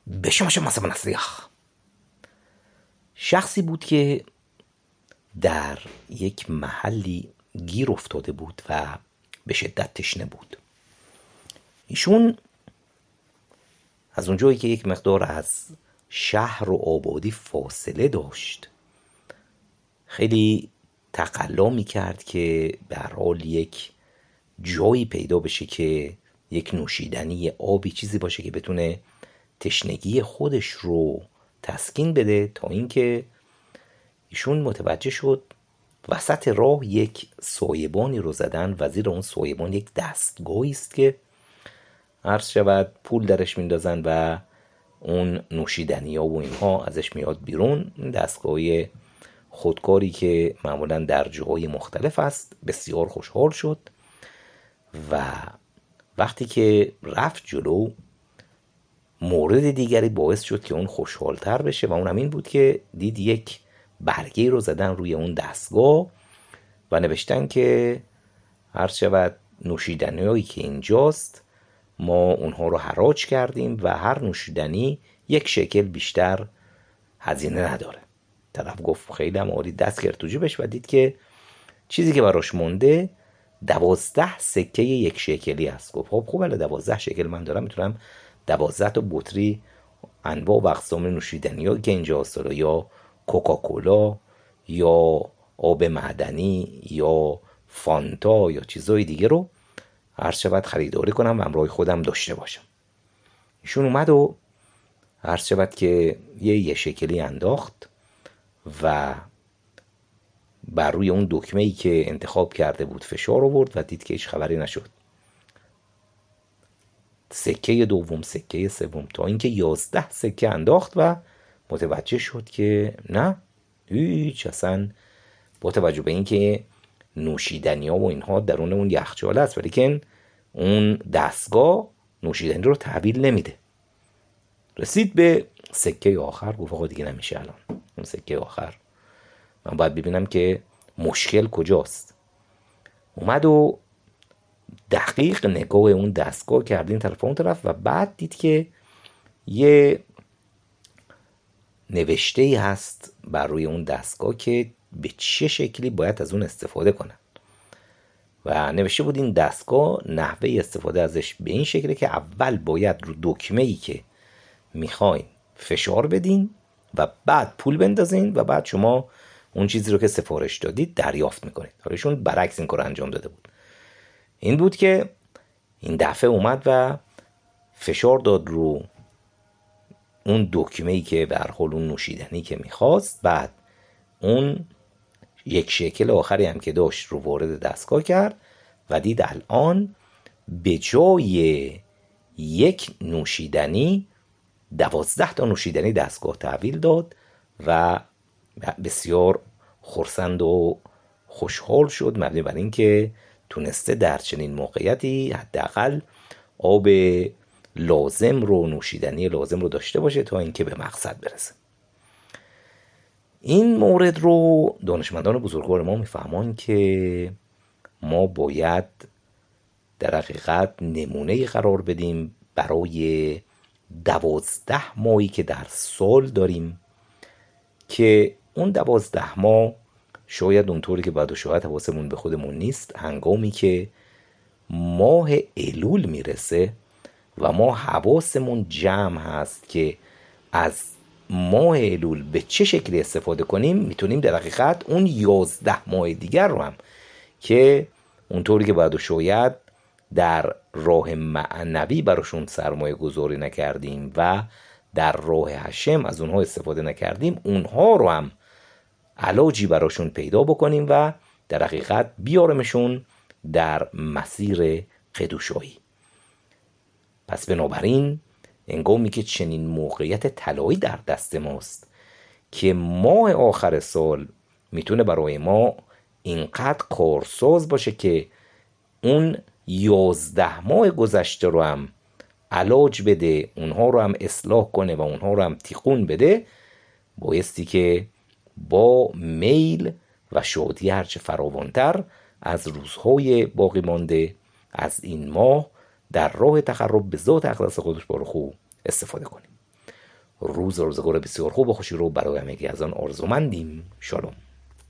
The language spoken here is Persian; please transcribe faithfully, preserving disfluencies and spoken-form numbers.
בשمش مصب نصیح. شخصی بود که در یک محلی گیر افتاده بود و به شدت تشنه بود. ایشون از اونجایی که یک مقدار از شهر و آبادی فاصله داشت، خیلی تقلا می کرد که به هر حال یک جایی پیدا بشه که یک نوشیدنی، آبی، چیزی باشه که بتونه تشنگی خودش رو تسکین بده. تا اینکه ایشون متوجه شد وسط راه یک سایبانی رو زدن و زیر اون سایبان یک دستگاهی است که عرض شود پول درش میندازن و اون نوشیدنی ها و اینها ازش میاد بیرون. این دستگاه خودکاری که معمولا در جاهای مختلف است. بسیار خوشحال شد و وقتی که رفت جلو، مورد دیگری باعث شد که اون خوشحالتر بشه و اون همین بود که دید یک برگه رو زدن روی اون دستگاه و نوشتن که عرض شود نوشیدنی هایی که اینجاست ما اونها رو حراج کردیم و هر نوشیدنی یک شکل بیشتر هزینه نداره. طرف گفت خیلی هم عالی، دست کرد تو جیبش و دید که چیزی که براش مونده دوازده سکه یک شکلی هست. گفت خب خوبه، دوازده شکل من دارم، میتونم دوازده تا بطری انواع و اقسام نوشیدنی ها که اینجا هست، یا کوکاکولا یا آب معدنی یا فانتا یا چیزای دیگه رو عرض شود خریداری کنم و همراه خودم داشته باشم. ایشون اومد و عرض شود که یه یه شکلی انداخت و بر روی اون دکمه‌ای که انتخاب کرده بود فشار آورد و دید که هیچ خبری نشد. سکه دوم، سکه سوم، تا اینکه یازده سکه انداخت و متوجه شد که نه هیچ، اصلا با توجه به اینکه نوشیدنی ها و اینها درون اون یخچال است ولی که اون دستگاه نوشیدنی رو تحویل نمیده. رسید به سکه آخر، گفت آقا دیگه نمیشه، الان اون سکه آخر من باید ببینم که مشکل کجاست. اومد و دقیق نگاه اون دستگاه کرد این طرف اون طرف و بعد دید که یه نوشته هست بر روی اون دستگاه که به چه شکلی باید از اون استفاده کنن و نوشته بود این دستگاه نحوه استفاده ازش به این شکله که اول باید رو دکمه‌ای که میخواین فشار بدین و بعد پول بندازین و بعد شما اون چیزی رو که سفارش دادید دریافت میکنید. حالا ایشون برعکس این کار انجام داده بود. این بود که این دفعه اومد و فشار داد رو اون دکمه‌ای که به هر حال اون نوشیدنی که میخواست، بعد اون یک شکل آخری هم که داشت رو وارد دستگاه کرد و دید الان به جای یک نوشیدنی دوازده تا نوشیدنی دستگاه تحویل داد و بسیار خرسند و خوشحال شد مبنی بر این که تونسته در چنین موقعیتی حداقل آب لازم رو، نوشیدنی لازم رو داشته باشه تا اینکه به مقصد برسه. این مورد رو دانشمندان بزرگوار ما میفهمان که ما باید در حقیقت نمونه قرار بدیم برای دوازده ماهی که در سال داریم که اون دوازده ماه شاید اونطوری که بعد و شاید حواسمون به خودمون نیست، هنگامی که ماه ایلول میرسه و ما حواسمون جمع هست که از ماه ایلول به چه شکلی استفاده کنیم، میتونیم در حقیقت اون یازده ماه دیگر رو هم که اونطوری که بعد و شاید در راه معنوی براشون سرمایه گذاری نکردیم و در راه هشم از اونها استفاده نکردیم، اونها رو هم علاجی براشون پیدا بکنیم و در حقیقت بیارمشون در مسیر قدوشایی. پس بنابراین هنگامی که چنین موقعیت طلایی در دست ماست که ماه آخر سال میتونه برای ما اینقدر کارساز باشه که اون یازده ماه گذشته رو هم علاج بده، اونها رو هم اصلاح کنه و اونها رو هم تیقون بده، بایستی که با میل و شادی هرچه فراوانتر از روزهای باقی مانده از این ماه در راه تقرب به ذات اقدس خودش بارخو استفاده کنیم. روز روزگار بسیار خوب و خوشی رو برای همگی از آن آرزومندیم. شالوم.